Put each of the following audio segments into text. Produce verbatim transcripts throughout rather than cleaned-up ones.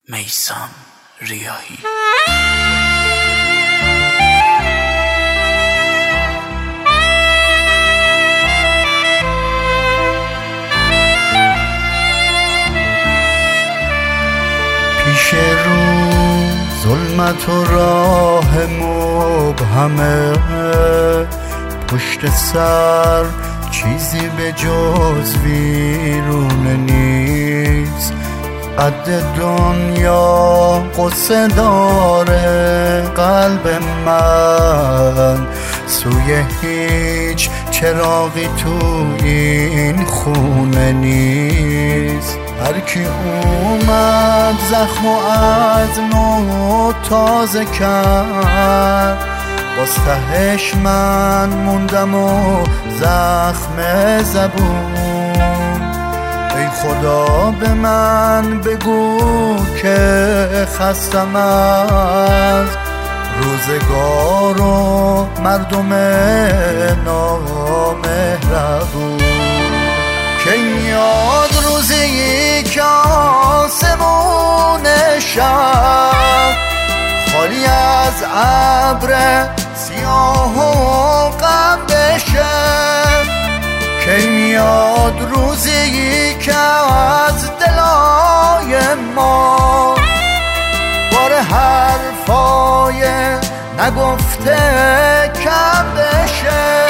میثم ریاحی. پیش رو ظلمت و راه مبهمه، پشت سر چیزی به جز ویرونه نیست. قد دنیا قصه داره، قلب من سوی هیچ چراغی تو این خونه نیست. هر کی اومد زخم و از نو تازه کرد، باز تهش من موندم و زخم زبون. ای خدا به من بگو که خستم از روزگار و مردم نامهربون. که میاد روزی که آسمون شب خالی از ابر سیاه و غم بشه. که میاد روزی که از دلای ما بار حرفای نگفته کم بشه.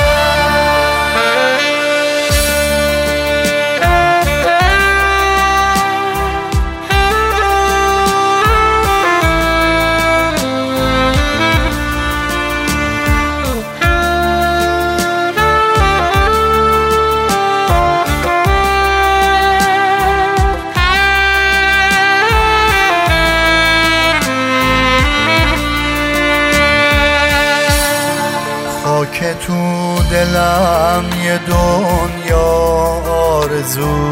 که تو دلم یه دنیا آرزو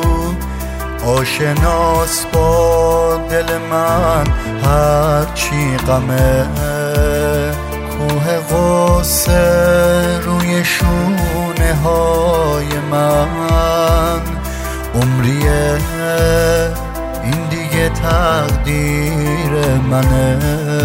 آشناس با دل من، هرچی غمه. کوه غصه روی شونه های من، عمریه این دیگه تقدیر منه.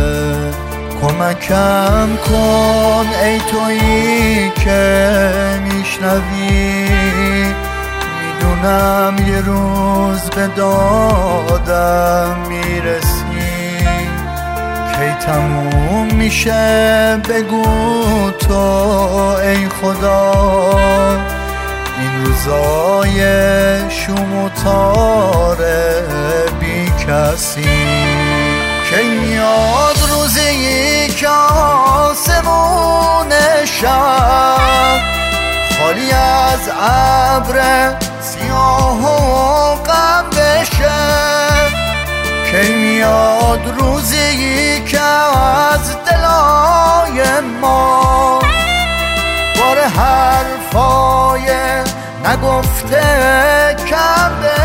کمکم کن ای تویی که میشنوی، میدونم یه روز به دادم میرسی. کی تموم میشه بگو تو ای خدا، این روزای شوم و تار بی کسی. کی میاد روزی که آسمون شب خالی از ابر سیاه و غم بشه. کی میاد روزی که از دلای ما بار حرفای نگفته کم بشه.